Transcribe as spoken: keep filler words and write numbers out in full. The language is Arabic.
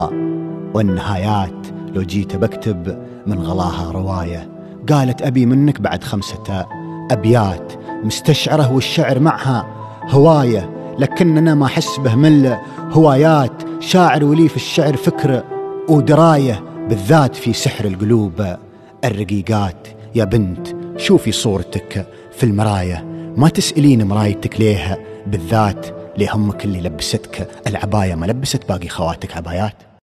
والنهايات لو جيت بكتب من غلاها رواية. قالت أبي منك بعد خمسة أبيات مستشعره والشعر معها هواية، لكننا ما حس به من هوايات. شاعر ولي في الشعر فكر ودراية، بالذات في سحر القلوب الرقيقات. يا بنت شوفي صورتك في المراية، ما تسألين مرايتك ليها بالذات، ليه همك اللي لبستك العباية ما لبست باقي خواتك عبايات.